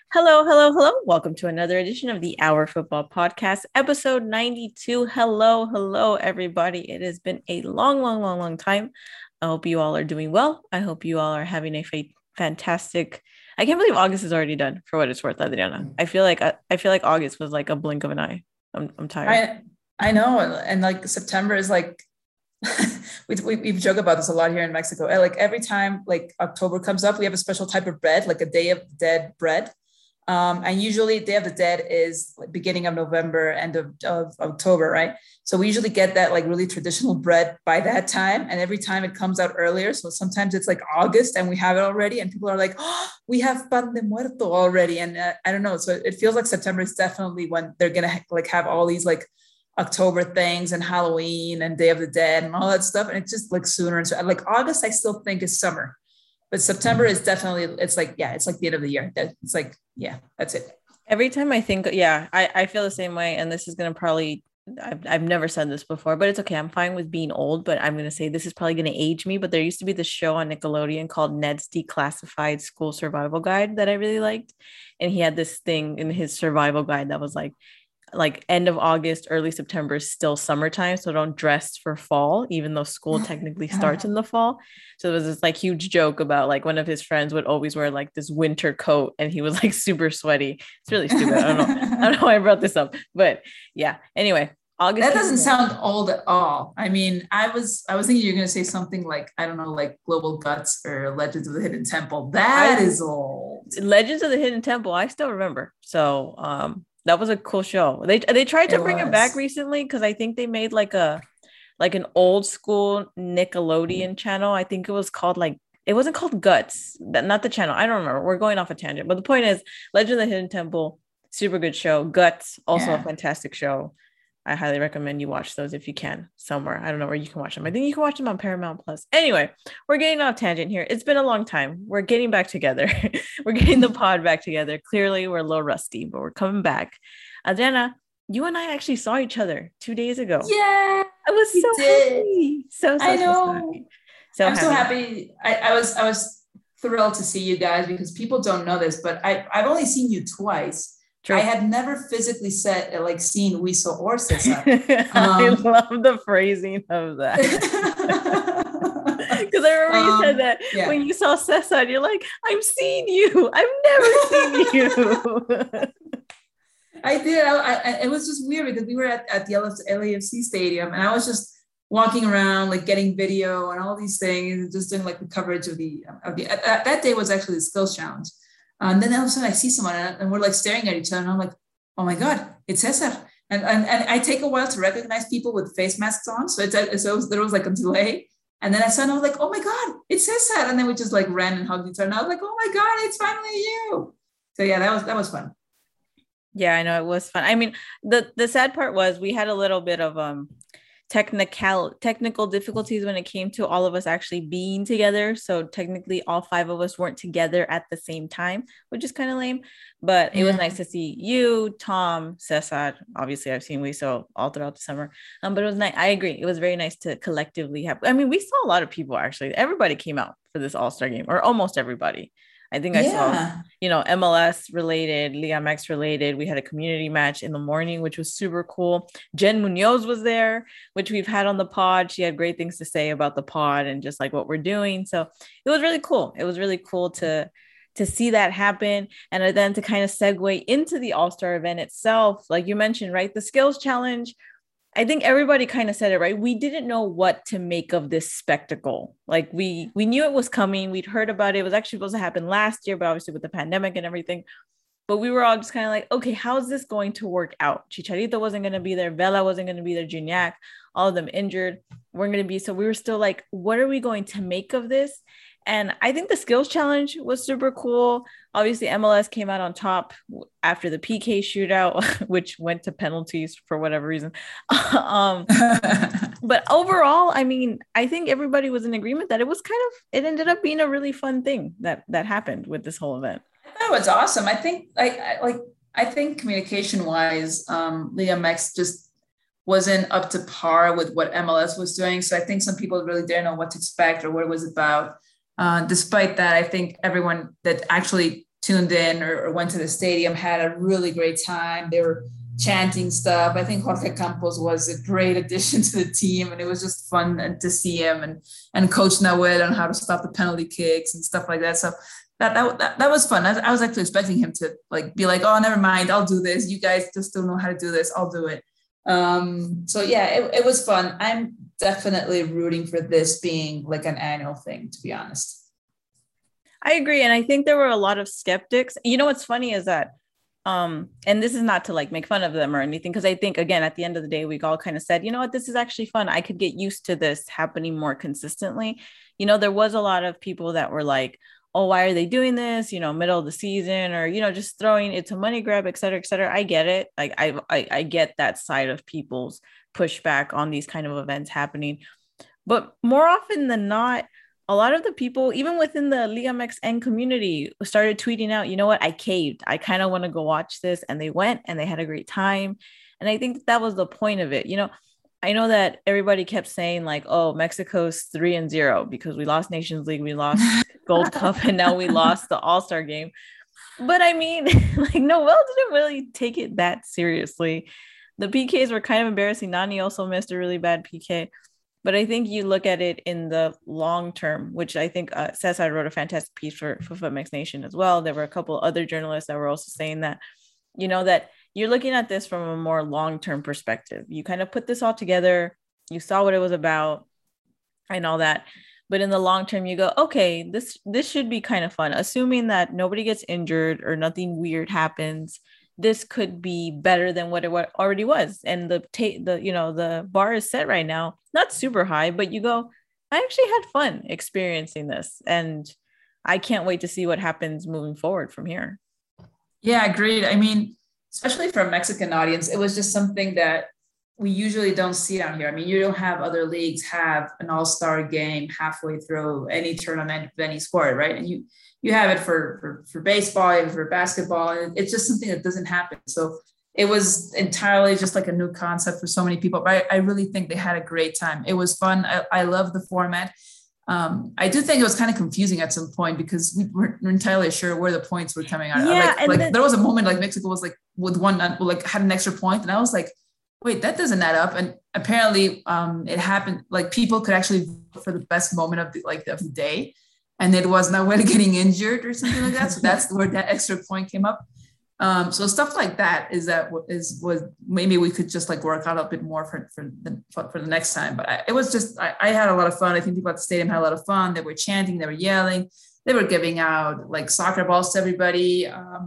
Hello, hello, hello. Welcome to another edition of the Our Football Podcast, episode 92. Hello, hello, everybody. It has been a long time. I hope you all are doing well. I hope you all are having a fantastic. I can't believe August is already done for what it's worth, Adriana. I feel like August was like a blink of an eye. I'm tired. I know, and like September is like we've joked about this a lot here in Mexico. Like every time like October comes up, we have a special type of bread, like a Day of the Dead bread. And usually Day of the Dead is like beginning of November, end of October, right? So we usually get that like really traditional bread by that time. And every time it comes out earlier. So sometimes it's like August and we have it already. And people are like, oh, we have Pan de Muerto already. And I don't know. So it feels like September is definitely when they're going to like have all these like October things and Halloween and Day of the Dead and all that stuff. And it's just like sooner and sooner. Like August, I still think is summer. But September is definitely, it's like the end of the year. It's like, that's it. Every time I think, I feel the same way. And this is going to probably, I've never said this before, but it's okay. I'm fine with being old, but I'm going to say this is probably going to age me. But there used to be this show on Nickelodeon called Ned's Declassified School Survival Guide that I really liked. And he had this thing in his survival guide that was like end of August, early September is still summertime. So don't dress for fall, even though school technically starts in the fall. So there was this like huge joke about like one of his friends would always wear like this winter coat and he was like super sweaty. It's really stupid. I don't know. I don't know why I brought this up, but yeah. Anyway, August. That doesn't sound old at all. I mean, I was thinking you're going to say something like, I don't know, like Global Guts or Legends of the Hidden Temple. That is old. Legends of the Hidden Temple. I still remember. So, that was a cool show. They tried to bring it back recently because I think they made like an old school Nickelodeon channel. I think it was called it wasn't called Guts, not the channel. I don't remember. We're going off a tangent, but the point is, Legend of the Hidden Temple, super good show. Guts, also a fantastic show. I highly recommend you watch those if you can somewhere. I don't know where you can watch them. I think you can watch them on Paramount Plus. Anyway, we're getting off tangent here. It's been a long time. We're getting back together. We're getting the pod back together. Clearly, we're a little rusty, but we're coming back. Adriana, you and I actually saw each other 2 days ago. Yeah, I was so happy. So I know. happy. I'm so happy. I was thrilled to see you guys because people don't know this, but I've only seen you twice. True. I had never physically seen Wiso or Cesar. I love the phrasing of that. Because I remember you said that when you saw Cesar, you're like, I'm seeing you. I've never seen you. I did. It was just weird because we were at the LAFC stadium and I was just walking around, like getting video and all these things, and just doing like the coverage of that day was actually the skills challenge. And then all of a sudden I see someone and we're like staring at each other and I'm like, oh my God, it's Cesar. And I take a while to recognize people with face masks on. So there was like a delay. And then I saw and I was like, oh my God, it's Cesar. And then we just like ran and hugged each other. And I was like, oh my God, it's finally you. So yeah, that was fun. Yeah, I know it was fun. I mean, the sad part was we had a little bit of technical difficulties when it came to all of us actually being together. So technically all 5 of us weren't together at the same time, which is kind of lame, but it was nice to see you, Tom, Cesar. Obviously I've seen Wiso all throughout the summer. But it was nice. I agree. It was very nice to collectively have, I mean, we saw a lot of people actually. Everybody came out for this All-Star game, or almost everybody. I think I saw, MLS related, Liga MX related. We had a community match in the morning, which was super cool. Jen Munoz was there, which we've had on the pod. She had great things to say about the pod and just like what we're doing. So it was really cool. It was really cool to see that happen. And then to kind of segue into the All-Star event itself, like you mentioned, right? The skills challenge. I think everybody kind of said it, right? We didn't know what to make of this spectacle. Like we knew it was coming. We'd heard about it. It was actually supposed to happen last year, but obviously with the pandemic and everything. But we were all just kind of like, okay, how is this going to work out? Chicharito wasn't going to be there. Vela wasn't going to be there. Gignac, all of them injured. Weren't going to be. So we were still like, what are we going to make of this? And I think the skills challenge was super cool. Obviously, MLS came out on top after the PK shootout, which went to penalties for whatever reason. But overall, I mean, I think everybody was in agreement that it ended up being a really fun thing that happened with this whole event. That was awesome. I think I think communication wise, Liga MX just wasn't up to par with what MLS was doing. So I think some people really didn't know what to expect or what it was about. Despite that, I think everyone that actually tuned in or went to the stadium had a really great time. They were chanting stuff. I think Jorge Campos was a great addition to the team, and it was just fun to see him and Coach Nahuel on how to stop the penalty kicks and stuff like that. So that was fun. I was actually expecting him to like be like, oh, never mind, I'll do this. You guys just don't know how to do this. I'll do it. So yeah, it was fun. I'm definitely rooting for this being like an annual thing, to be honest. I agree. And I think there were a lot of skeptics. You know, what's funny is that, and this is not to like make fun of them or anything, because I think, again, at the end of the day, we all kind of said, you know what, this is actually fun. I could get used to this happening more consistently. You know, there was a lot of people that were like, oh, why are they doing this? You know, middle of the season, or, you know, just throwing it's a money grab, et cetera, et cetera. I get it. Like I get that side of people's pushback on these kind of events happening. But more often than not, a lot of the people, even within the Liga MXN community, started tweeting out, you know what, I caved. I kind of want to go watch this. And they went and they had a great time. And I think that was the point of it. You know, I know that everybody kept saying like, oh, Mexico's 3-0 because we lost Nations League, we lost Gold Cup, and now we lost the All-Star game. But I mean, like, Noel didn't really take it that seriously. The PKs were kind of embarrassing. Nani also missed a really bad PK. But I think you look at it in the long term, which I think Cesar wrote a fantastic piece for FUTMX Nation as well. There were a couple other journalists that were also saying that, you know, that you're looking at this from a more long-term perspective. You kind of put this all together, you saw what it was about and all that. But in the long term, you go, okay, this should be kind of fun. Assuming that nobody gets injured or nothing weird happens, this could be better than what it already was. And the bar is set right now, not super high, but you go, I actually had fun experiencing this. And I can't wait to see what happens moving forward from here. Yeah, agreed. I mean, especially for a Mexican audience, it was just something that we usually don't see down here. I mean, you don't have other leagues have an all-star game halfway through any tournament of any sport, right? And you have it for baseball and for basketball, and it's just something that doesn't happen. So it was entirely just like a new concept for so many people, but I really think they had a great time. It was fun. I love the format. I do think it was kind of confusing at some point because we weren't entirely sure where the points were coming out. Yeah, there was a moment like Mexico was like with one, like had an extra point, and I was like, wait, that doesn't add up. And apparently it happened, like people could actually vote for the best moment of the day. And it was Nahuel getting injured or something like that. So that's where that extra point came up. So stuff like that was maybe we could just like work out a bit more for the next time. But it was just, I had a lot of fun. I think people at the stadium had a lot of fun. They were chanting, they were yelling, they were giving out like soccer balls to everybody.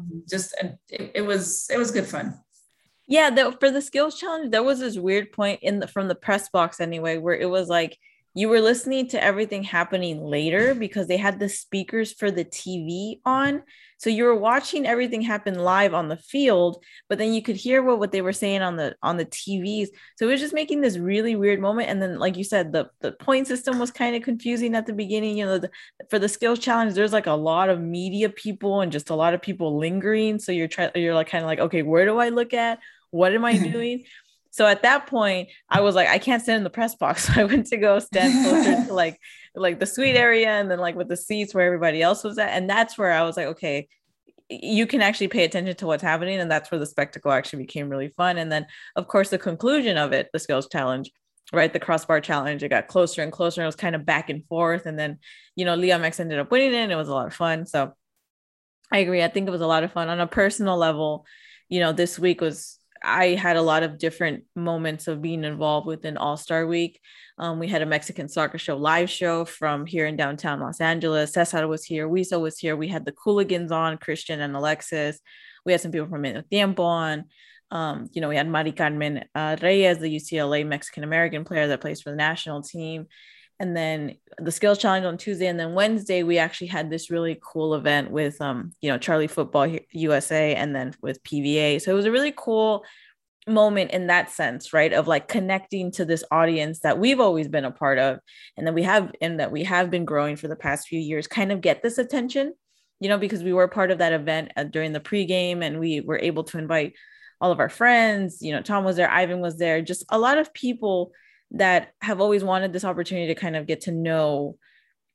It was good fun. Yeah, for the skills challenge, there was this weird point from the press box anyway, where it was like you were listening to everything happening later because they had the speakers for the TV on. So you were watching everything happen live on the field, but then you could hear what they were saying on the TVs. So it was just making this really weird moment. And then, like you said, the point system was kind of confusing at the beginning. You know, for the skills challenge, there's like a lot of media people and just a lot of people lingering. So you're like kind of like, okay, where do I look at? What am I doing? So at that point, I was like, I can't stand in the press box. So I went to go stand closer to like the suite area and then like with the seats where everybody else was at. And that's where I was like, okay, you can actually pay attention to what's happening. And that's where the spectacle actually became really fun. And then, of course, the conclusion of it, the skills challenge, right? The crossbar challenge, it got closer and closer. And it was kind of back and forth. And then, you know, Liga MX ended up winning it. And it was a lot of fun. So I agree. I think it was a lot of fun on a personal level. You know, this week I had a lot of different moments of being involved within All-Star Week. We had a Mexican Soccer Show live show from here in downtown Los Angeles. Cesar was here. Wiso was here. We had the Cooligans on, Christian and Alexis. We had some people from Medio Tiempo on. You know, we had Mari Carmen Reyes, the UCLA Mexican-American player that plays for the national team. And then the skills challenge on Tuesday. And then Wednesday, we actually had this really cool event with, you know, Charlie Football USA and then with PVA. So it was a really cool moment in that sense, right? Of like connecting to this audience that we've always been a part of. And that we have been growing for the past few years, kind of get this attention, you know, because we were part of that event during the pregame and we were able to invite all of our friends, you know, Tom was there, Ivan was there, just a lot of people that have always wanted this opportunity to kind of get to know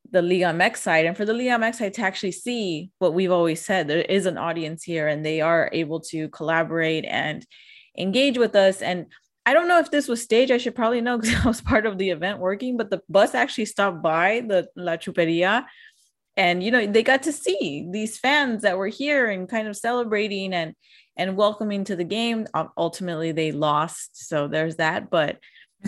the Liga MX side, and for the Liga MX side to actually see what we've always said, there is an audience here and they are able to collaborate and engage with us. And I don't know if this was staged. I should probably know because I was part of the event working, but the bus actually stopped by the La Chuperia, and they got to see these fans that were here and kind of celebrating and welcoming to the game. Ultimately they lost, so there's that, but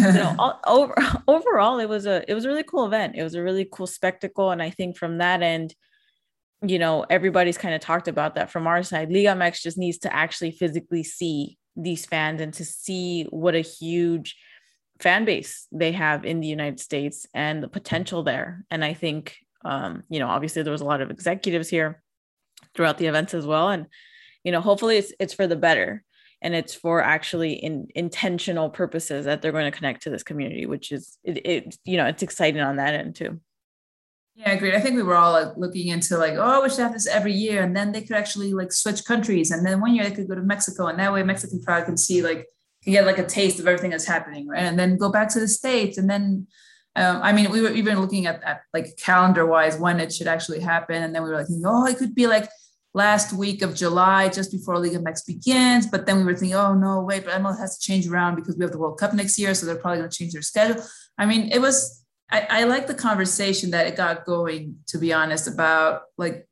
overall it was a really cool event. It was a really cool spectacle, and I think from that end, everybody's kind of talked about that from our side. Liga MX just needs to actually physically see these fans and to see what a huge fan base they have in the United States and the potential there. And I think obviously there was a lot of executives here throughout the events as well, and hopefully it's for the better, and it's for actually intentional purposes that they're going to connect to this community, which is it's exciting on that end too. Yeah, agreed. I think we were all like looking into like, oh, we should have this every year, and then they could actually like switch countries, and then one year they could go to Mexico, and that way Mexican crowd can see can get like a taste of everything that's happening, right? And then go back to the States, and then we were even looking at like calendar wise when it should actually happen, and then we were like, oh, it could be like last week of July, just before Liga MX begins. But then we were thinking, oh no, wait, but MLS has to change around because we have the World Cup next year, so they're probably going to change their schedule. I mean, it was. I like the conversation that it got going, to be honest, about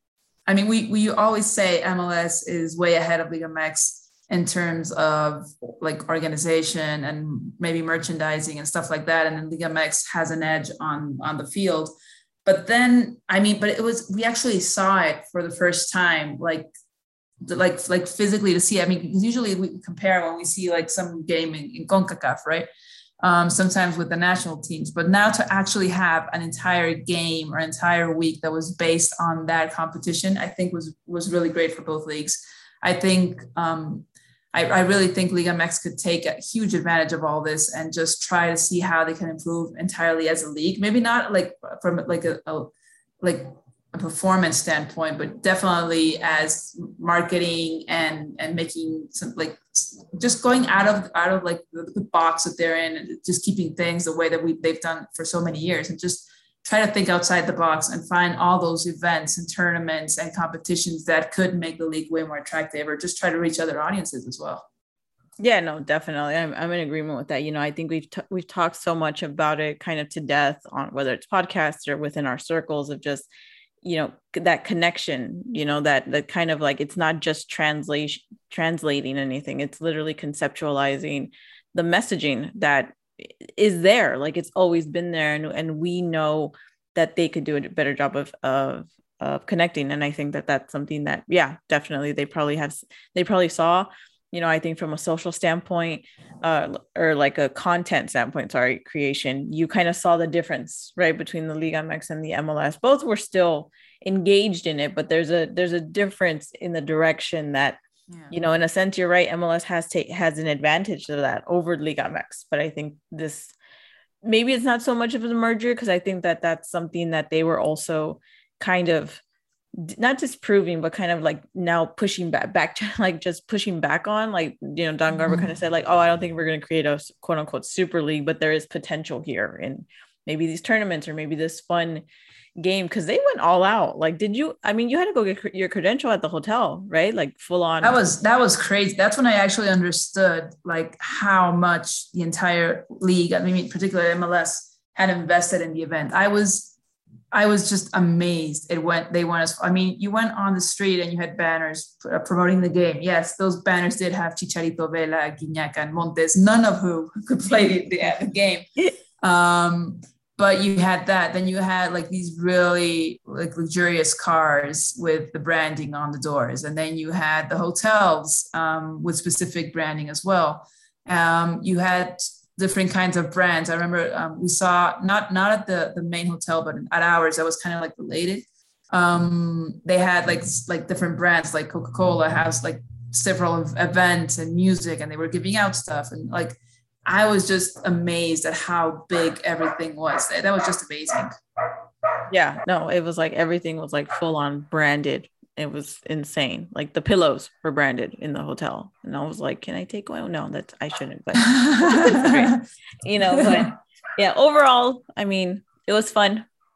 we always say MLS is way ahead of Liga MX in terms of like organization and maybe merchandising and stuff like that. And then Liga MX has an edge on the field. But then, we actually saw it for the first time, like physically to see. Because usually we compare when we see like some game in CONCACAF, right? Sometimes with the national teams, but now to actually have an entire game or entire week that was based on that competition, I think was really great for both leagues. I think I really think Liga MX could take a huge advantage of all this and just try to see how they can improve entirely as a league. Maybe not like from like a performance standpoint, but definitely as marketing and making some like just going out of like the box that they're in and just keeping things the way that they've done for so many years, and just try to think outside the box and find all those events and tournaments and competitions that could make the league way more attractive, or just try to reach other audiences as well. Yeah, no, definitely. I'm in agreement with that. I think we've talked so much about it kind of to death on whether it's podcasts or within our circles of just that connection, that kind of like, it's not just translating anything. It's literally conceptualizing the messaging that is there. Like it's always been there. And we know that they could do a better job of connecting. And I think that that's something that, yeah, definitely they probably saw, I think from a social standpoint, or like a content standpoint, creation, you kind of saw the difference, right, between the Liga MX and the MLS. Both were still engaged in it, but there's a difference in the direction that, in a sense, you're right. MLS has an advantage of that over Liga MX, but I think this, maybe it's not so much of a merger, because I think that that's something that they were also kind of not disproving, but kind of like now pushing back to like just pushing back on, like, Don Garber kind of said like, oh, I don't think we're going to create a quote unquote super league, but there is potential here in maybe these tournaments or maybe this fun game, because they went all out. Like, you had to go get your credential at the hotel, right? Like full on. That was crazy. That's when I actually understood like how much the entire league, particularly MLS, had invested in the event. I was just amazed. You went on the street and you had banners promoting the game. Yes, those banners did have Chicharito, Vela, Guiñac, and Montes, none of who could play the game. But you had that. Then you had like these really like luxurious cars with the branding on the doors. And then you had the hotels with specific branding as well. You had different kinds of brands. I remember we saw not at the main hotel, but at ours that was kind of like related. They had like different brands, like Coca-Cola has like several events and music, and they were giving out stuff. And like, I was just amazed at how big everything was. That was just amazing. Yeah, no, it was like everything was like full on branded. It was insane. Like the pillows were branded in the hotel. And I was like, can I take one? No, I shouldn't, but but yeah, overall, it was fun.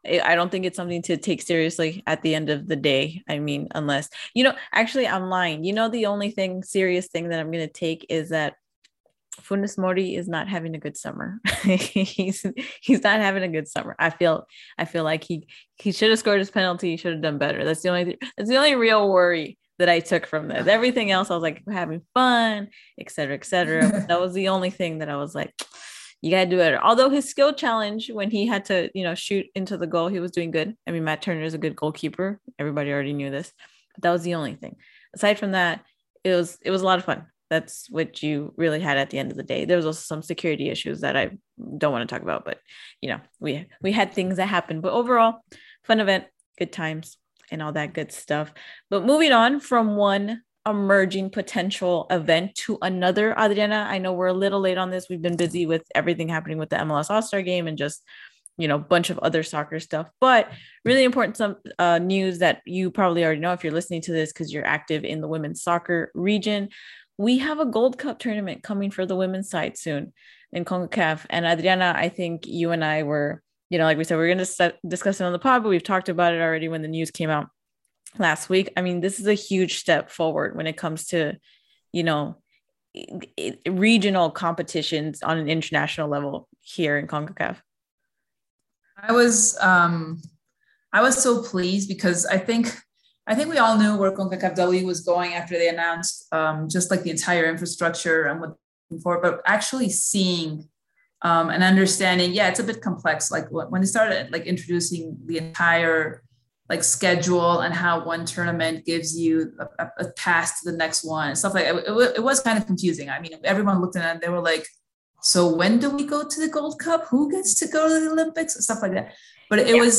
I don't think it's something to take seriously at the end of the day. I mean, unless, actually I'm lying. The only serious thing that I'm going to take is that Funes Mori is not having a good summer. he's not having a good summer. I feel like he should have scored his penalty. He should have done better. That's the only real worry that I took from this. Everything else, I was like, we're having fun, et cetera, et cetera. That was the only thing that I was like, you gotta do better. Although his skill challenge, when he had to, shoot into the goal, he was doing good. I mean, Matt Turner is a good goalkeeper. Everybody already knew this. But that was the only thing. Aside from that, it was a lot of fun. That's what you really had at the end of the day. There was also some security issues that I don't want to talk about, but we had things that happened. But overall, fun event, good times, and all that good stuff. But moving on from one emerging potential event to another, Adriana, I know we're a little late on this. We've been busy with everything happening with the MLS All-Star game and just a bunch of other soccer stuff, but really important some news that you probably already know if you're listening to this because you're active in the women's soccer region. We have a Gold Cup tournament coming for the women's side soon in CONCACAF. And Adriana, I think you and I were, like we said, we're going to discuss it on the pod, but we've talked about it already when the news came out last week. I mean, this is a huge step forward when it comes to, regional competitions on an international level here in CONCACAF. I was so pleased because I think we all knew where CONCACAF W was going after they announced just like the entire infrastructure and what for, but actually seeing and understanding, it's a bit complex. Like when they started like introducing the entire like schedule and how one tournament gives you a pass to the next one and stuff like that, it was kind of confusing. I mean, everyone looked at it and they were like, so when do we go to the Gold Cup? Who gets to go to the Olympics and stuff like that? But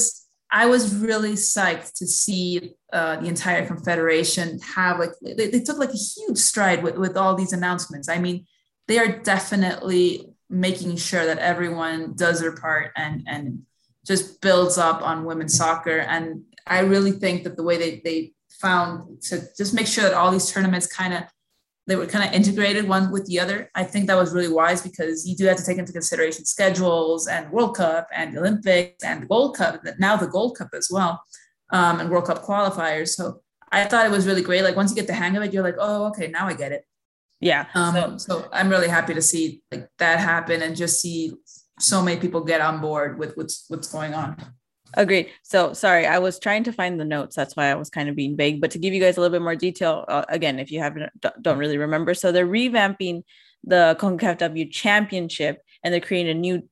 I was really psyched to see the entire confederation have they took like a huge stride with all these announcements. I mean, they are definitely making sure that everyone does their part and just builds up on women's soccer. And I really think that the way they found to just make sure that all these tournaments they were kind of integrated one with the other. I think that was really wise because you do have to take into consideration schedules and World Cup and the Olympics and the Gold Cup, now the Gold Cup as well, and World Cup qualifiers. So I thought it was really great. Like once you get the hang of it, you're like, oh, okay, now I get it. Yeah. So I'm really happy to see like that happen and just see so many people get on board with what's going on. Agreed. So sorry, I was trying to find the notes. That's why I was kind of being vague. But to give you guys a little bit more detail, again, if you don't really remember, so they're revamping the CONCACAF W Championship and they're creating a new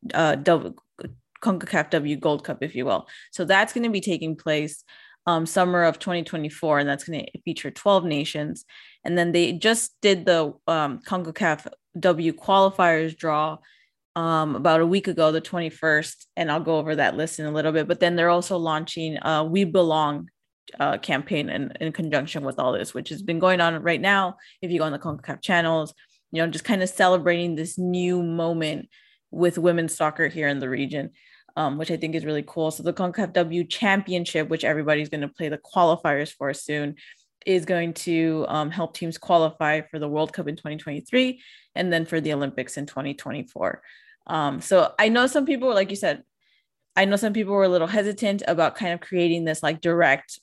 CONCACAF W Gold Cup, if you will. So that's going to be taking place summer of 2024, and that's going to feature 12 nations. And then they just did the CONCACAF W qualifiers draw about a week ago, the 21st, and I'll go over that list in a little bit. But then they're also launching We Belong campaign in conjunction with all this, which has been going on right now. If you go on the CONCACAF channels, just kind of celebrating this new moment with women's soccer here in the region, which I think is really cool. So the CONCACAF W Championship, which everybody's going to play the qualifiers for soon, is going to help teams qualify for the World Cup in 2023 and then for the Olympics in 2024. So I know some people, like you said, were a little hesitant about kind of creating this like direct,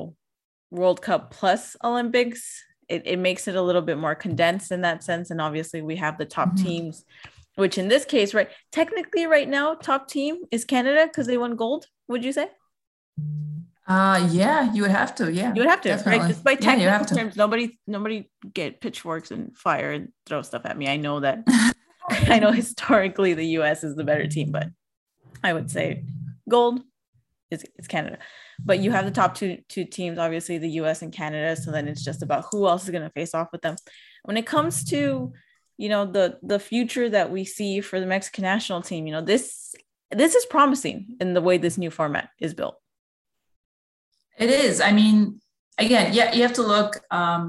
World Cup plus Olympics. It makes it a little bit more condensed in that sense. And obviously we have the top teams, which in this case, right, technically right now, top team is Canada because they won gold, would you say? Yeah, you would have to. Yeah, you would have to, definitely. Right? Just by technical terms, nobody get pitchforks and fire and throw stuff at me. I know that. I know historically the U.S. is the better team, but I would say gold is Canada. But you have the top two teams, obviously the U.S. and Canada. So then it's just about who else is going to face off with them. When it comes to the future that we see for the Mexican national team, this is promising in the way this new format is built. It is. I mean, again, you have to look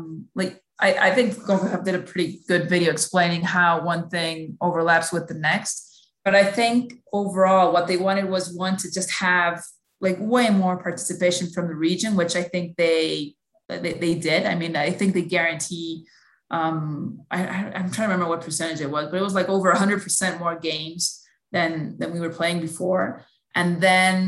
I think CONCACAF did a pretty good video explaining how one thing overlaps with the next. But I think overall what they wanted was one to just have like way more participation from the region, which I think they did. I mean, I think they guarantee, I'm trying to remember what percentage it was, but it was like over 100% more games than we were playing before. And then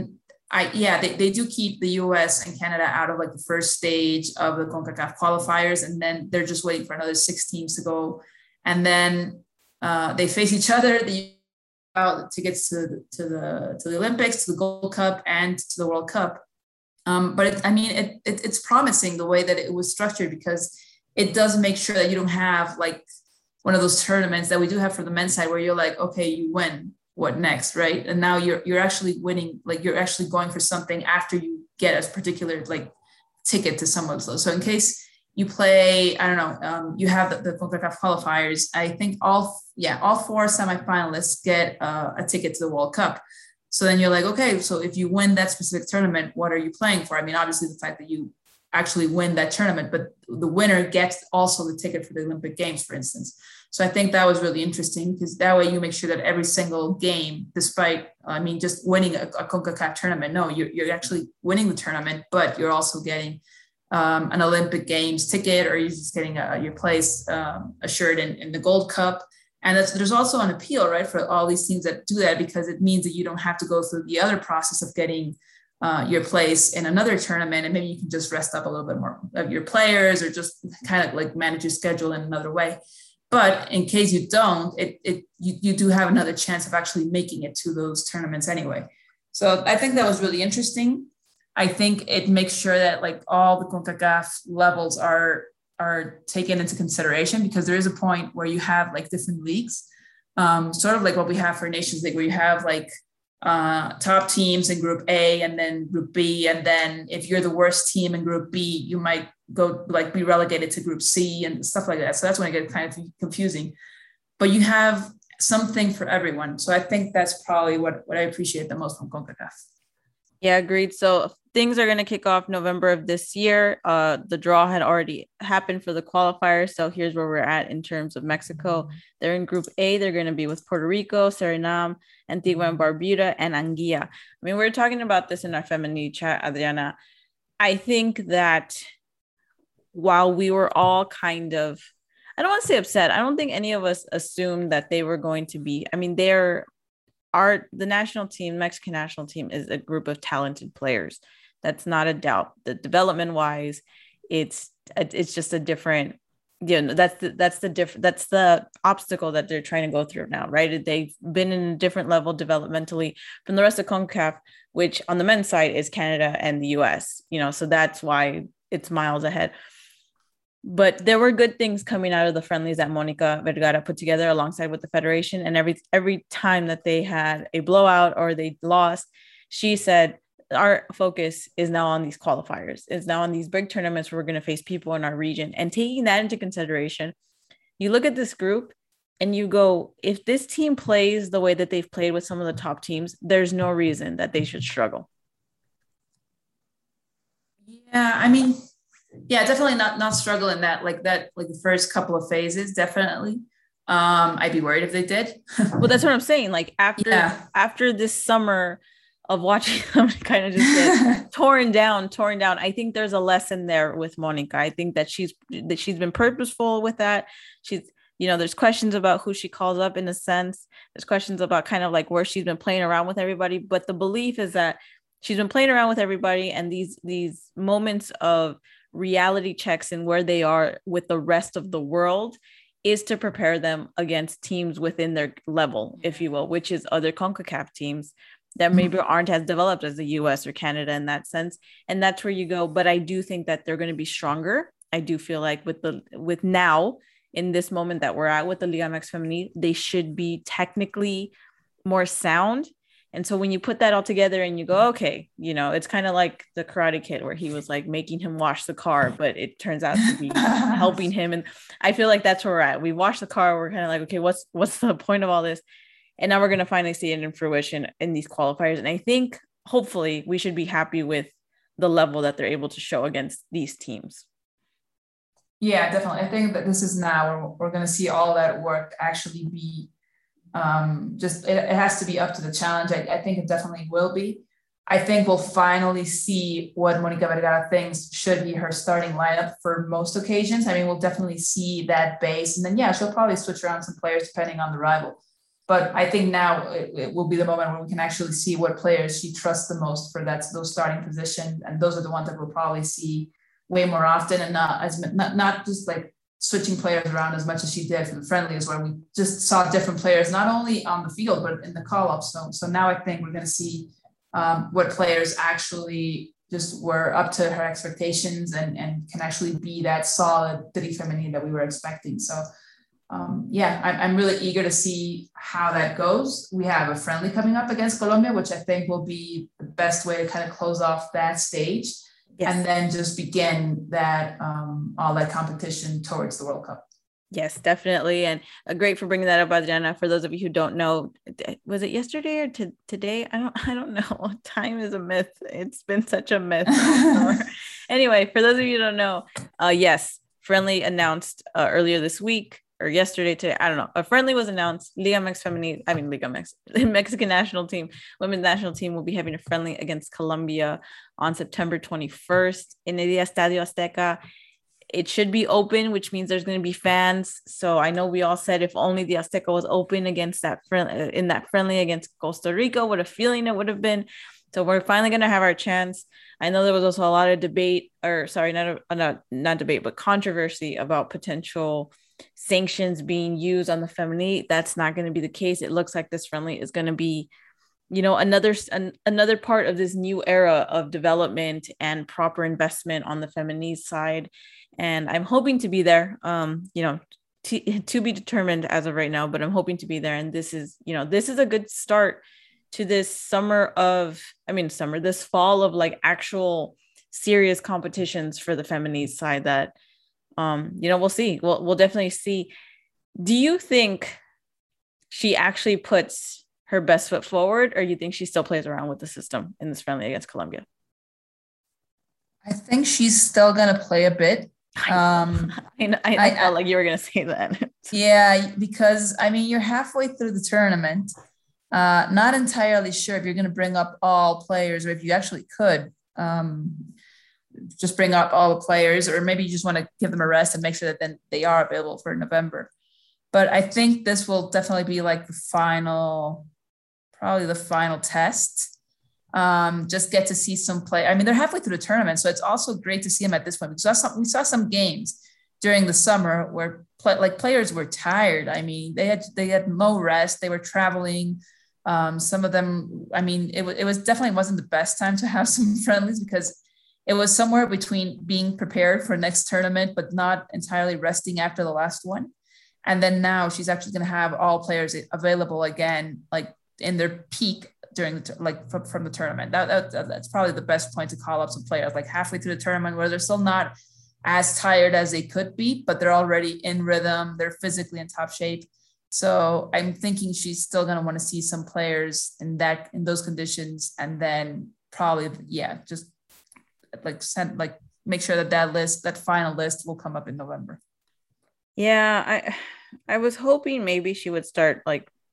they do keep the US and Canada out of like the first stage of the CONCACAF qualifiers, and then they're just waiting for another 6 teams to go, and then they face each other. The tickets to the Olympics, to the Gold Cup, and to the World Cup. But it's promising the way that it was structured, because it does make sure that you don't have like one of those tournaments that we do have for the men's side where you're like, okay, you win, what next, right? And now you're actually winning, like you're actually going for something after you get a particular like ticket to someone's low. So in case you play, I don't know, you have the CONCACAF qualifiers, I think all 4 semifinalists get a ticket to the World Cup. So then you're like, okay, so if you win that specific tournament, what are you playing for? I mean, obviously the fact that you actually win that tournament, but the winner gets also the ticket for the Olympic Games, for instance. So I think that was really interesting, because that way you make sure that every single game, despite, just winning a CONCACAF tournament, no, you're actually winning the tournament, but you're also getting an Olympic Games ticket, or you're just getting your place assured in the Gold Cup. And there's also an appeal, right, for all these teams that do that, because it means that you don't have to go through the other process of getting your place in another tournament, and maybe you can just rest up a little bit more of your players, or just kind of like manage your schedule in another way. But in case you don't, you do have another chance of actually making it to those tournaments anyway. So I think that was really interesting. I think it makes sure that like all the CONCACAF levels are taken into consideration, because there is a point where you have like different leagues, sort of like what we have for Nations League, where you have like top teams in Group A and then Group B, and then if you're the worst team in Group B, you might go like be relegated to Group C and stuff like that. So that's when it gets kind of confusing. But you have something for everyone. So I think that's probably what I appreciate the most from CONCACAF. Yeah, agreed. So things are going to kick off November of this year. The draw had already happened for the qualifiers. So here's where we're at in terms of Mexico. They're in Group A. They're going to be with Puerto Rico, Suriname, Antigua and Barbuda, and Anguilla. I mean, we were talking about this in our Feminine chat, Adriana. I think that while we were all kind of, I don't want to say upset, I don't think any of us assumed that they were going to be, I mean, the national team, Mexican national team, is a group of talented players. That's not a doubt. The development wise, it's just a different, that's the obstacle that they're trying to go through now, right? They've been in a different level developmentally from the rest of CONCACAF, which on the men's side is Canada and the US, so that's why it's miles ahead. But there were good things coming out of the friendlies that Monica Vergara put together alongside with the federation. And every time that they had a blowout or they lost, she said, our focus is now on these qualifiers. It's now on these big tournaments where we're going to face people in our region. And taking that into consideration, you look at this group and you go, if this team plays the way that they've played with some of the top teams, there's no reason that they should struggle. Yeah, I mean, yeah, definitely not struggle in that, like the first couple of phases, definitely. I'd be worried if they did. Well, that's what I'm saying. Like after this summer of watching them kind of just get torn down. I think there's a lesson there with Monica. I think that she's been purposeful with that. She's, there's questions about who she calls up in a sense. There's questions about kind of like where she's been playing around with everybody. But the belief is that she's been playing around with everybody, and these moments of reality checks and where they are with the rest of the world is to prepare them against teams within their level, if you will, which is other CONCACAF teams that maybe aren't as developed as the US or Canada in that sense. And that's where you go. But I do think that they're going to be stronger. I do feel like with now in this moment that we're at with the Liga MX Femenil, they should be technically more sound. And so when you put that all together and you go, okay, it's kind of like the Karate Kid where he was like making him wash the car, but it turns out to be helping him. And I feel like that's where we're at. We wash the car. We're kind of like, okay, what's the point of all this? And now we're going to finally see it in fruition in these qualifiers. And I think hopefully we should be happy with the level that they're able to show against these teams. Yeah, definitely. I think that this is now where we're going to see all that work actually be it has to be up to the challenge. I think it definitely will be. I think we'll finally see what Monica Vergara thinks should be her starting lineup for most occasions. I mean, we'll definitely see that base, and then she'll probably switch around some players depending on the rival. But I think now it will be the moment where we can actually see what players she trusts the most for those starting positions, and those are the ones that we'll probably see way more often, and not just like switching players around as much as she did for the friendlies, where we just saw different players not only on the field but in the call-ups. So now I think we're going to see what players actually just were up to her expectations and can actually be that solid Tri Femenil that we were expecting. So I'm really eager to see how that goes. We have a friendly coming up against Colombia, which I think will be the best way to kind of close off that stage. Yes. And then just begin that all that competition towards the World Cup. Yes, definitely. And great for bringing that up, Adriana. For those of you who don't know, was it yesterday or today? I don't know. Time is a myth. It's been such a myth. Anyway, for those of you who don't know, yes, friendly announced earlier this week or yesterday, today, I don't know. A friendly was announced. Liga MX Femenil, the Mexican national team, women's national team will be having a friendly against Colombia on September 21st in the Estadio Azteca. It should be open, which means there's going to be fans. So I know we all said if only the Azteca was open against that friendly against Costa Rica, what a feeling it would have been. So we're finally going to have our chance. I know there was also a lot of debate, or sorry, not debate, but controversy about potential sanctions being used on the feminine. That's not going to be the case. It looks like this friendly is going to be, another part of this new era of development and proper investment on the feminine side. And I'm hoping to be there, to be determined as of right now, but I'm hoping to be there. And this is a good start to this this fall of like actual serious competitions for the feminine side that, we'll see. We'll definitely see. Do you think she actually puts her best foot forward, or do you think she still plays around with the system in this friendly against Colombia? I think she's still going to play a bit. I felt like you were going to say that. Yeah, because you're halfway through the tournament. Not entirely sure if you're going to bring up all players, or if you actually could just bring up all the players, or maybe you just want to give them a rest and make sure that then they are available for November. But I think this will definitely be like probably the final test. Just get to see some play. They're halfway through the tournament, so it's also great to see them at this point. We saw some games during the summer where players were tired. They had no rest. They were traveling. Some of them, it was definitely wasn't the best time to have some friendlies, because it was somewhere between being prepared for next tournament, but not entirely resting after the last one. And then now she's actually going to have all players available again, like in their peak during from the tournament. That's probably the best point to call up some players like halfway through the tournament, where they're still not as tired as they could be, but they're already in rhythm. They're physically in top shape. So I'm thinking she's still going to want to see some players in those conditions. And then probably, just make sure that final list will come up in November. Yeah. I was hoping maybe she would start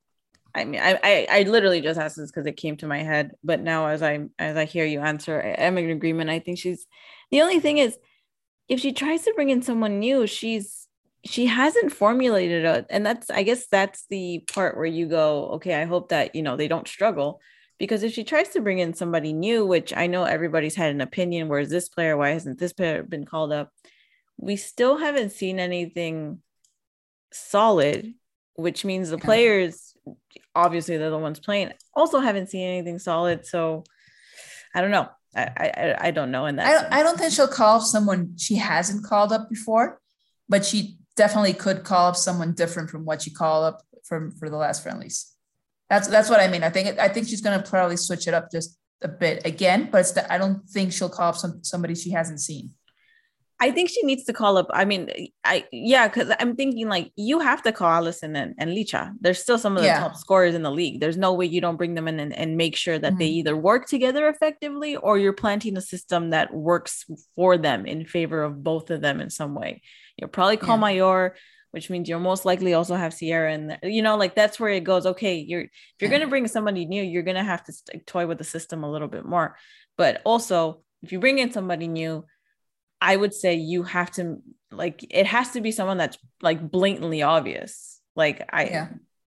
I literally just asked this because it came to my head, but now as I hear you answer, I'm in agreement. I think the only thing is, if she tries to bring in someone new, she hasn't formulated it. And I guess that's the part where you go, okay, I hope that, they don't struggle, because if she tries to bring in somebody new, which I know everybody's had an opinion, where's this player? Why hasn't this player been called up? We still haven't seen anything solid, which means the players, obviously they're the ones playing, also haven't seen anything solid. So I don't know. I don't know in that. I don't think she'll call up someone she hasn't called up before, but she definitely could call up someone different from what she called up for the last friendlies. That's what I mean. I think she's going to probably switch it up just a bit again, but I don't think she'll call up somebody she hasn't seen. I think she needs to call up. Because I'm thinking you have to call Allison and Licha. They're still some of the top scorers in the league. There's no way you don't bring them in and make sure that they either work together effectively, or you're planting a system that works for them in favor of both of them in some way. You'll probably call Mayor, which means you'll most likely also have Sierra in there. That's where it goes. Okay, if you're going to bring somebody new, you're going to have to toy with the system a little bit more. But also, if you bring in somebody new, I would say you have to it has to be someone that's blatantly obvious.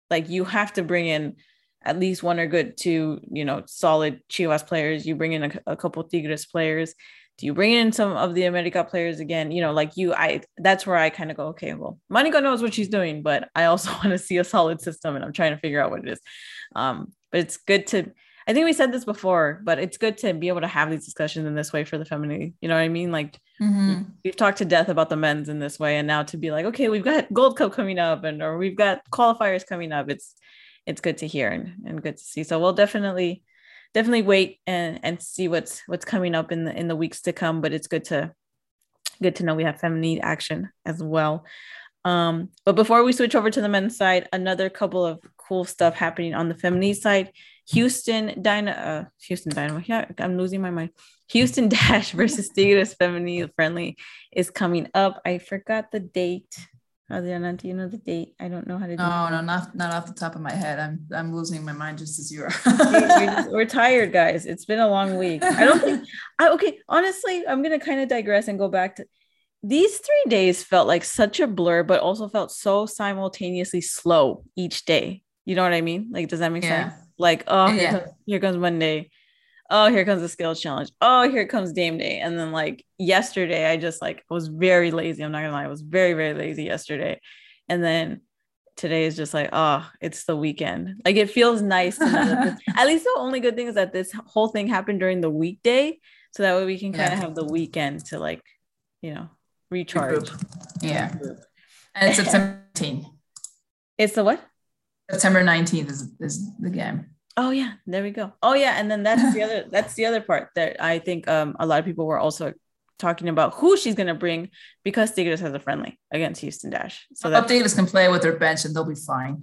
Like you have to bring in at least one or good two, solid Chivas players. You bring in a couple Tigres players. Do you bring in some of the America players again? That's where I kind of go, okay, well, Monica knows what she's doing, but I also want to see a solid system and I'm trying to figure out what it is. But it's good I think we said this before, but it's good to be able to have these discussions in this way for the feminine. You know what I mean? Like we've talked to death about the men's in this way. And now to be like, okay, we've got Gold Cup coming up or we've got qualifiers coming up. It's good to hear and good to see. So we'll definitely wait and see what's coming up in the weeks to come. But it's good to know we have feminine action as well. But before we switch over to the men's side, another couple of cool stuff happening on the feminine side. Houston Dynamo. Yeah, I'm losing my mind. Houston Dash versus Tigres feminine friendly is coming up. I forgot the date. Adriana, do you know the date? I don't know how to do it. No, not off the top of my head. I'm losing my mind just as you are. We're tired, guys. It's been a long week. I don't think okay, honestly, I'm gonna kind of digress and go back to these 3 days felt like such a blur, but also felt so simultaneously slow each day. You know what I mean? Like, does that make sense? Like, oh, here comes Monday. Oh, here comes the skills challenge. Oh, here comes game day. And then like yesterday, I just was very lazy. I'm not gonna lie. I was very, very lazy yesterday. And then today is just like, oh, it's the weekend. Like it feels nice to know that at least the only good thing is that this whole thing happened during the weekday. So that way we can kind of have the weekend to recharge. Yeah. And it's September 19th. It's the what? September 19th is the game. Oh yeah, there we go. Oh yeah, and then that's the other part that I think a lot of people were also talking about who she's gonna bring because Tigres has a friendly against Houston Dash. So that Tigres can play with their bench and they'll be fine.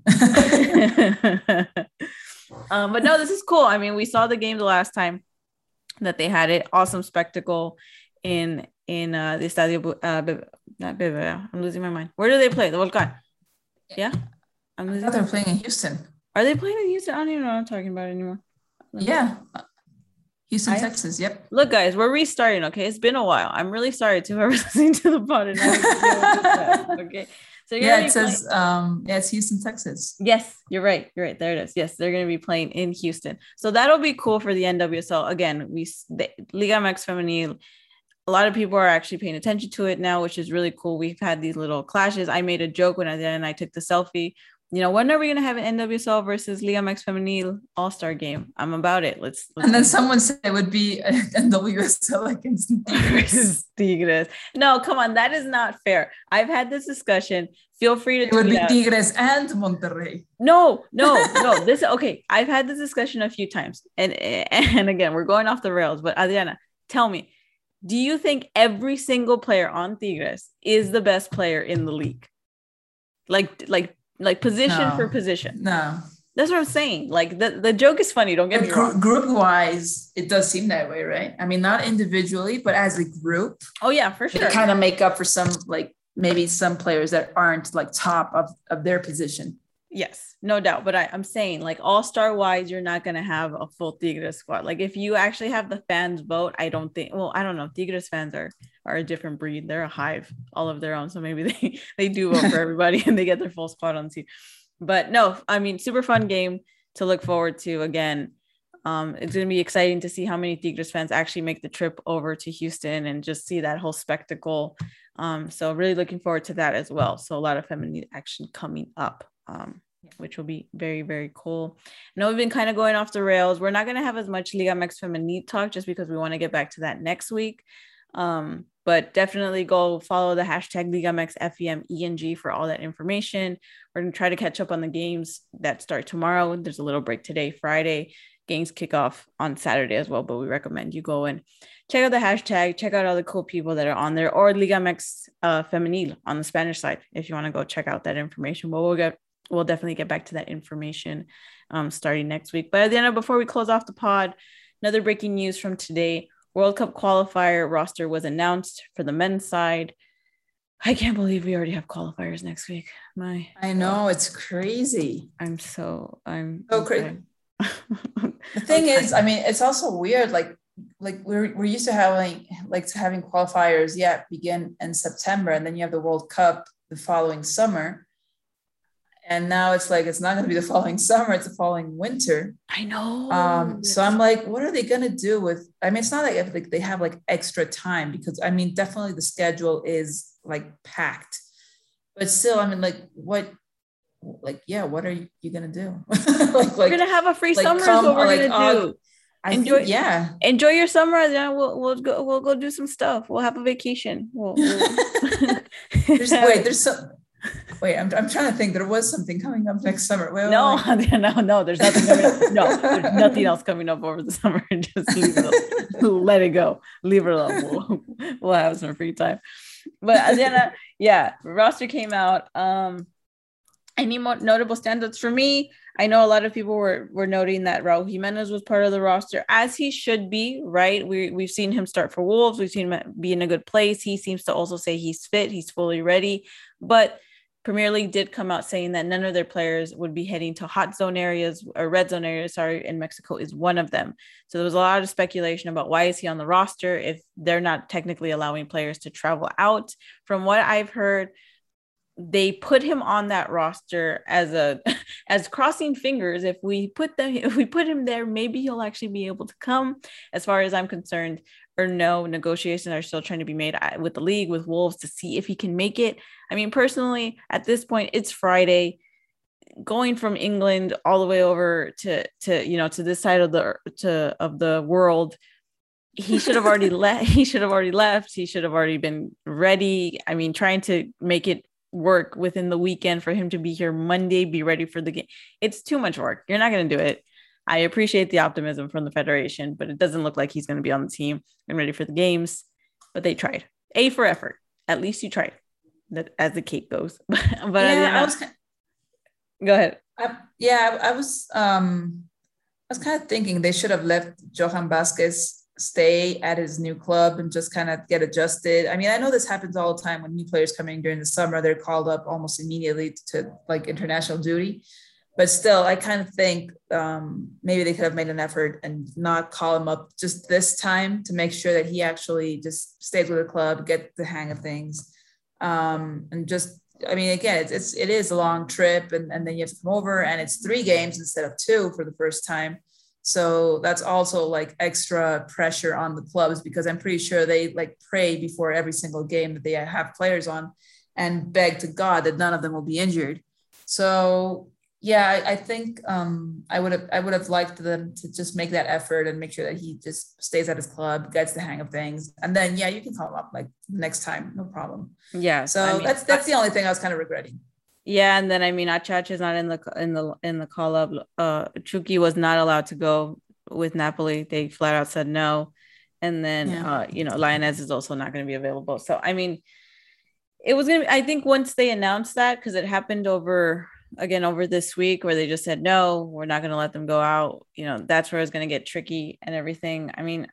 But no, this is cool. I mean, we saw the game the last time that they had it. Awesome spectacle in the Estadio. Not BBVA. I'm losing my mind. Where do they play? The Volcan. Yeah, I thought they're playing in Houston. Are they playing in Houston? I don't even know what I'm talking about anymore. Yeah. Houston, Texas. Yep. Look, guys, we're restarting. Okay. It's been a while. I'm really sorry to whoever's listening to the pod. Okay. So it says, it's Houston, Texas. Yes, you're right. There it is. Yes, they're going to be playing in Houston. So that'll be cool for the NWSL. Again, the Liga MX Femenil, a lot of people are actually paying attention to it now, which is really cool. We've had these little clashes. I made a joke when I took the selfie. When are we going to have an NWSL versus Liga MX Femenil all-star game? I'm about it. Let's and then someone said it would be an NWSL against Tigres. No, come on. That is not fair. I've had this discussion. Feel free to It would be Tigres and Monterrey. No. Okay. I've had this discussion a few times. And again, we're going off the rails. But Adriana, tell me, do you think every single player on Tigres is the best player in the league? Like position for position. No. That's what I'm saying. Like the joke is funny. Don't get me wrong. Group wise, it does seem that way, right? I mean, not individually, but as a group. Oh yeah, for sure. They kind of make up for some, maybe some players that aren't top of their position. Yes, no doubt. But I'm saying all-star wise, you're not going to have a full Tigres squad. Like if you actually have the fans vote, I don't know. Tigres fans are a different breed. They're a hive all of their own. So maybe they do vote for everybody and they get their full squad on the team. But no, I mean, super fun game to look forward to. Again, it's going to be exciting to see how many Tigres fans actually make the trip over to Houston and just see that whole spectacle. So really looking forward to that as well. So a lot of feminine action coming up. Which will be very, very cool. I know we've been kind of going off the rails. We're not going to have as much Liga MX Femenil talk just because we want to get back to that next week. But definitely go follow the hashtag Liga MX FEMENG for all that information. We're going to try to catch up on the games that start tomorrow. There's a little break today, Friday. Games kick off on Saturday as well, but we recommend you go and check out the hashtag, check out all the cool people that are on there, or Liga MX Femenil on the Spanish side if you want to go check out that information. But we'll definitely get back to that information starting next week. But at the end, before we close off the pod, another breaking news from today: World Cup qualifier roster was announced for the men's side. I can't believe we already have qualifiers next week. I know, it's crazy. I'm so crazy. The thing is, I mean, it's also weird. Like we're used to having qualifiers, begin in September, and then you have the World Cup the following summer. And now it's like, it's not going to be the following summer, it's the following winter. I know. So I'm like, what are they going to do with, I mean, it's not like they have like extra time, because I mean, definitely the schedule is like packed, but still, I mean, like what, like, yeah, what are you going to do? We're going to have a free summer is what we're going to do. Enjoy, yeah. Enjoy your summer. Then we'll go do some stuff. We'll have a vacation. Wait, I'm trying to think. There was something coming up next summer. Wait. No, there's nothing coming up. No, there's nothing else coming up over the summer. Just leave it alone. Let it go. Leave it alone. We'll have some free time. But Adriana, yeah, roster came out. Any more notable standouts for me? I know a lot of people were noting that Raul Jimenez was part of the roster, as he should be, right? We've seen him start for Wolves. We've seen him be in a good place. He seems to also say he's fit. He's fully ready. But Premier League did come out saying that none of their players would be heading to hot zone areas or red zone areas. Sorry, and Mexico is one of them. So there was a lot of speculation about why is he on the roster if they're not technically allowing players to travel out. From what I've heard, they put him on that roster as crossing fingers. If we put him there, maybe he'll actually be able to come. As far as I'm concerned, or no, negotiations are still trying to be made with the league, with Wolves, to see if he can make it. I mean, personally, at this point, it's Friday. Going from England all the way over to this side of the world, he should have already left. He should have already been ready. I mean, trying to make it work within the weekend for him to be here Monday, be ready for the game. It's too much work. You're not going to do it. I appreciate the optimism from the federation, but it doesn't look like he's going to be on the team and ready for the games. But they tried. A for effort. At least you tried. That, as the Cape goes. But yeah, go ahead. I was kind of thinking they should have let Johan Vasquez stay at his new club and just kind of get adjusted. I mean, I know this happens all the time when new players come in during the summer, they're called up almost immediately to like international duty. But still, I kind of think maybe they could have made an effort and not call him up just this time to make sure that he actually just stays with the club, get the hang of things. And just, I mean, again, it is a long trip, and then you have to come over, and it's 3 games instead of 2 for the first time. So that's also like extra pressure on the clubs, because I'm pretty sure they like pray before every single game that they have players on and beg to God that none of them will be injured. So yeah, I think I would have liked them to just make that effort and make sure that he just stays at his club, gets the hang of things, and then yeah, you can call him up like next time, no problem. Yeah. So I mean, that's the only thing I was kind of regretting. Yeah, and then I mean, Achach is not in the call up. Chucky was not allowed to go with Napoli. They flat out said no, and then Lainez is also not going to be available. So I mean, it was gonna. I think once they announced that, because it happened over this week, where they just said no, we're not going to let them go out. That's where it's going to get tricky and everything. I mean,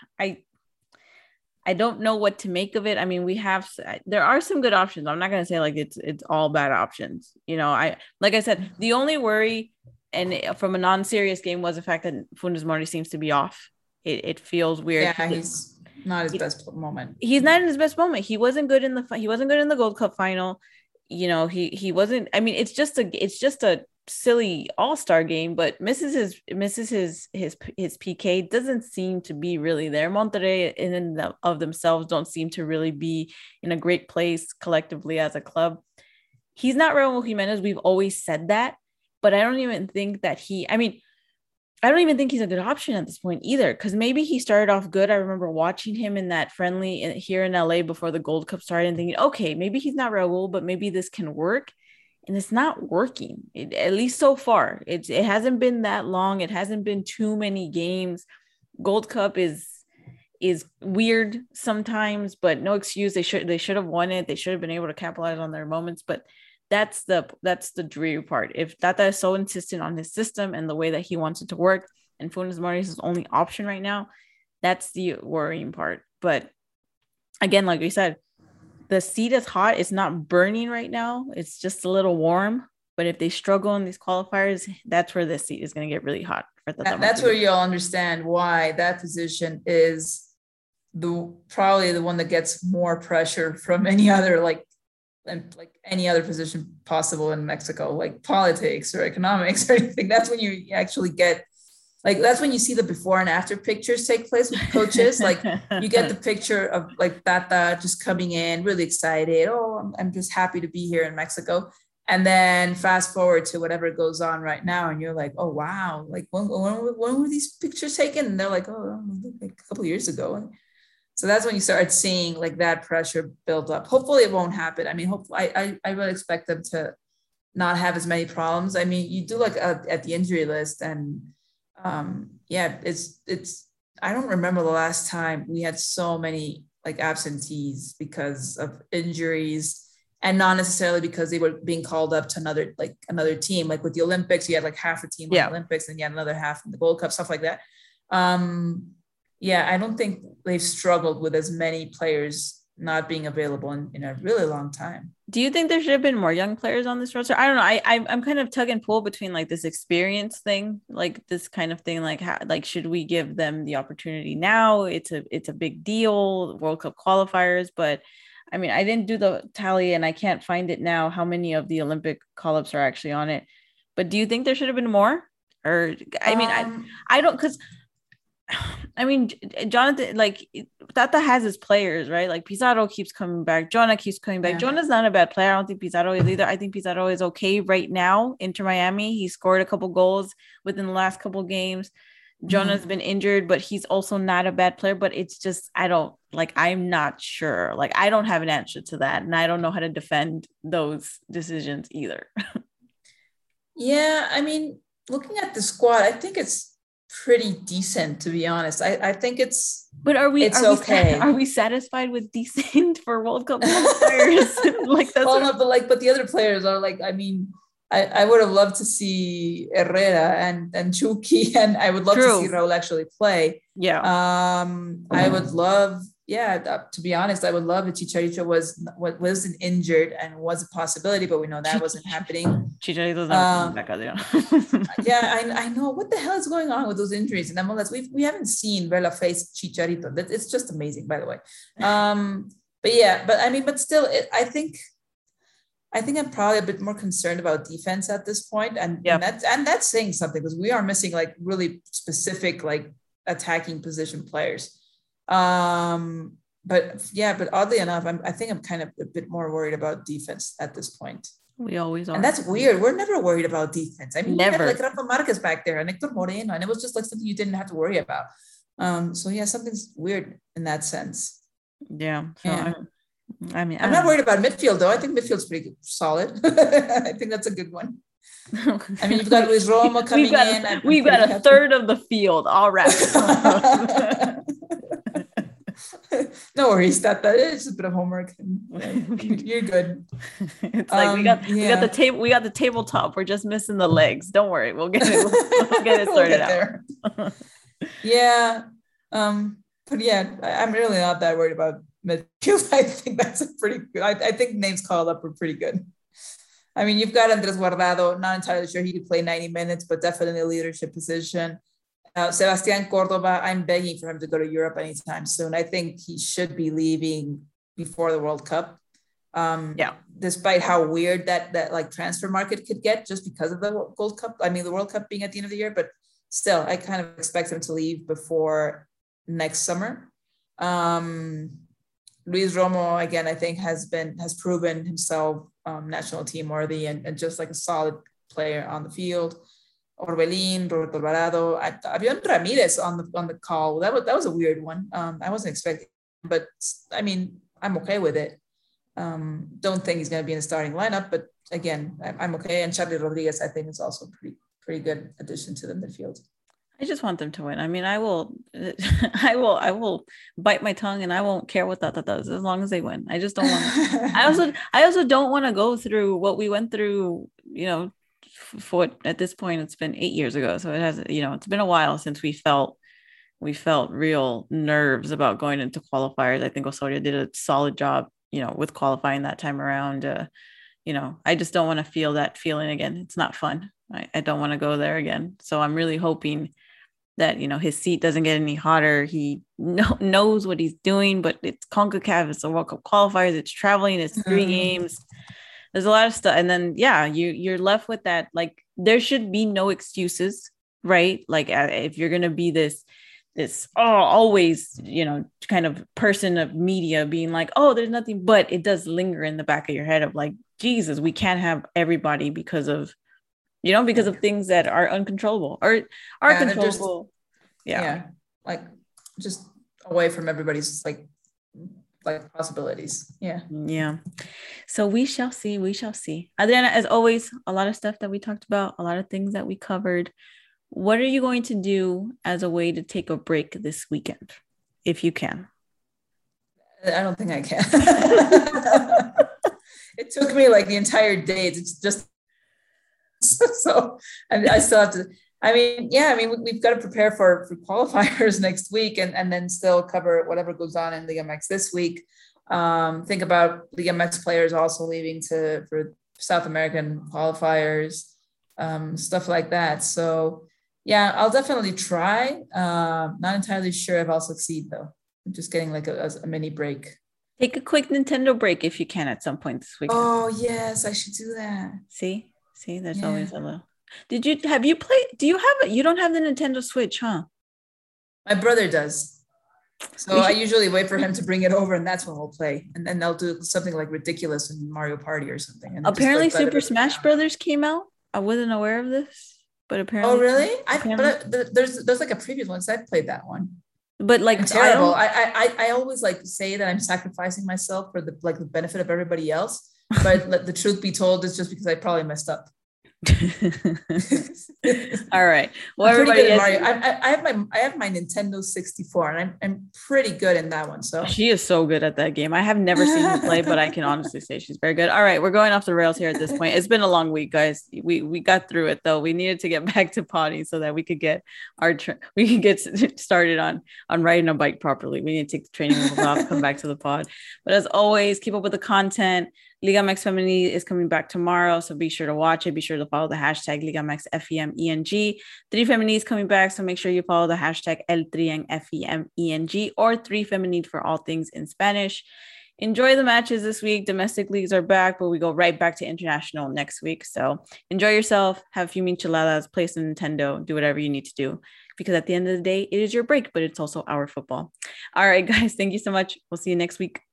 I don't know what to make of it. I mean, there are some good options. I'm not going to say like it's all bad options. Like I said, the only worry and from a non-serious game was the fact that Funes Mori seems to be off. It feels weird. Yeah, he's not his best moment. He's not in his best moment. He wasn't good in the Gold Cup final. He wasn't. I mean, it's just a silly all-star game, but misses his PK. Doesn't seem to be really there. Monterrey in and of themselves don't seem to really be in a great place collectively as a club. He's not Raul Jimenez. We've always said that, but I don't even think that I don't even think he's a good option at this point either, because maybe he started off good. I remember watching him in that friendly here in LA before the Gold Cup started and thinking, okay, maybe he's not Raul, but maybe this can work. And it's not working, at least so far. It hasn't been that long. It hasn't been too many games. Gold Cup is weird sometimes, but no excuse. They should have won it. They should have been able to capitalize on their moments. But that's the dreary part. If Tata is so insistent on his system and the way that he wants it to work, and Funes Mori is his only option right now, that's the worrying part. But again, like we said, the seat is hot. It's not burning right now. It's just a little warm. But if they struggle in these qualifiers, that's where the seat is going to get really hot. That's where you'll understand why that position is probably the one that gets more pressure from any other like and like any other position possible in Mexico, like politics or economics or anything. That's when you actually get, like, that's when you see the before and after pictures take place with coaches. Like you get the picture of like Tata just coming in really excited. Oh, I'm just happy to be here in Mexico. And then fast forward to whatever goes on right now. And you're like, oh, wow. Like when were these pictures taken? And they're like, oh, like a couple of years ago. And so that's when you start seeing like that pressure build up. Hopefully it won't happen. I mean, I really expect them to not have as many problems. I mean, you do look at the injury list and yeah, it's, I don't remember the last time we had so many like absentees because of injuries, and not necessarily because they were being called up to another team. Like with the Olympics, you had like half a team on the Olympics and you had another half in the Gold Cup, stuff like that. Yeah, I don't think they've struggled with as many players not being available in a really long time. Do you think there should have been more young players on this roster? I don't know. I'm kind of tug and pull between like this experience thing, like this kind of thing, like how, like, should we give them the opportunity now? It's a big deal, World Cup qualifiers, but I mean, I didn't do the tally and I can't find it now how many of the Olympic call-ups are actually on it. But do you think there should have been more? Or I mean, I don't, because I mean, Jonathan, like Tata has his players, right? Like Pizarro keeps coming back. Jonah keeps coming back. Yeah. Jonah's not a bad player. I don't think Pizarro is either. I think Pizarro is okay right now. Inter Miami, he scored a couple goals within the last couple games. Jonah's been injured, but he's also not a bad player. But it's just, I'm not sure. Like, I don't have an answer to that. And I don't know how to defend those decisions either. Yeah, I mean, looking at the squad, I think it's pretty decent, to be honest. I think it's, but are we okay? Are we satisfied with decent for World Cup players? Like that's well, no, but the other players are like, I mean, I would have loved to see Herrera and Chucky, and I would love to see Raul actually play. Yeah. I would love, to be honest, I would love if Chicharito wasn't injured and was a possibility, but we know that wasn't happening. Chicharito's not back out there. Yeah, I know. What the hell is going on with those injuries? And MLS, we haven't seen Vela face Chicharito. It's just amazing, by the way. But still, I think I'm probably a bit more concerned about defense at this point. And that's saying something, because we are missing like really specific, like attacking position players. But oddly enough, I think I'm kind of a bit more worried about defense at this point. We always are. And that's weird. We're never worried about defense. I mean, never. We had like Rafa Marquez back there and Hector Moreno, and it was just like something you didn't have to worry about. Something's weird in that sense. Yeah. So I mean, I'm not worried about midfield though. I think midfield's pretty solid. I think that's a good one. I mean, you've got Luis Romo coming in. We've got a third of the field all wrapped up. No worries, that it's just a bit of homework. You're good. It's like we got the table. We got the tabletop. We're just missing the legs. Don't worry, we'll get it. We'll get it sorted out. Yeah. But yeah, I'm really not that worried about midfield. I think that's a pretty good. I think names called up are pretty good. I mean, you've got Andres Guardado. Not entirely sure he could play 90 minutes, but definitely a leadership position. Sebastian Cordova, I'm begging for him to go to Europe anytime soon. I think he should be leaving before the World Cup. Despite how weird that like transfer market could get just because of the Gold Cup. I mean, the World Cup being at the end of the year, but still, I kind of expect him to leave before next summer. Luis Romo, again, I think has proven himself national team worthy and just like a solid player on the field. Orbelin, Roberto Alvarado, Avion Ramirez on the call. That was a weird one. I wasn't expecting, but I mean, I'm okay with it. Don't think he's going to be in the starting lineup, but again, I'm okay. And Charlie Rodriguez, I think, is also a pretty good addition to the midfield. I just want them to win. I mean, I will bite my tongue and I won't care what that does as long as they win. I just don't want. I also don't want to go through what we went through. For at this point, it's been 8 years ago, so it has. It's been a while since we felt real nerves about going into qualifiers. I think Osorio did a solid job, with qualifying that time around. I just don't want to feel that feeling again. It's not fun. I don't want to go there again. So I'm really hoping that, his seat doesn't get any hotter. He knows what he's doing, but it's CONCACAF, it's the World Cup qualifiers, it's traveling, it's 3 games. There's a lot of stuff. And then, you're left with that. Like, there should be no excuses, right? Like, if you're going to be this always, kind of person of media being like, oh, there's nothing, but it does linger in the back of your head of like, Jesus, we can't have everybody because of things that are uncontrollable or are controllable. Like just away from everybody's like possibilities. So we shall see. Adriana, as always, a lot of stuff that we talked about, a lot of things that we covered. What are you going to do as a way to take a break this weekend, if you can? I don't think I can. It took me like the entire day. It's just so I still have to. We've got to prepare for qualifiers next week, and then still cover whatever goes on in Liga MX this week. Think about Liga MX players also leaving for South American qualifiers, stuff like that. So. Yeah, I'll definitely try. Not entirely sure if I'll succeed, though. I'm just getting like a mini break. Take a quick Nintendo break if you can at some point this week. Oh, yes, I should do that. See, there's always a little. Have you played? You don't have the Nintendo Switch, huh? My brother does. So I usually wait for him to bring it over, and that's when we'll play. And then they'll do something like ridiculous in Mario Party or something. And apparently Super Smash Brothers came out. I wasn't aware of this. But apparently, oh really? There's like a previous one. So I played that one. But like, I'm terrible. I always like say that I'm sacrificing myself for the benefit of everybody else. But the truth be told, it's just because I probably messed up. All right. Well, everybody good Mario. I have my Nintendo 64, and I'm pretty good in that one. So she is so good at that game. I have never seen her play, but I can honestly say she's very good. All right, we're going off the rails here at this point. It's been a long week, guys. We got through it though. We needed to get back to potty so that we could get started on riding a bike properly. We need to take the training wheels off, come back to the pod. But as always, keep up with the content. Liga MX Femenil is coming back tomorrow, so be sure to watch it. Be sure to follow the hashtag Liga MX FEMENG. Tri Femenil is coming back, so make sure you follow the hashtag El Trieng FEMENG or Tri Femenil for all things in Spanish. Enjoy the matches this week. Domestic leagues are back, but we go right back to international next week. So enjoy yourself, have a few micheladas, play some Nintendo, do whatever you need to do. Because at the end of the day, it is your break, but it's also our football. All right, guys, thank you so much. We'll see you next week.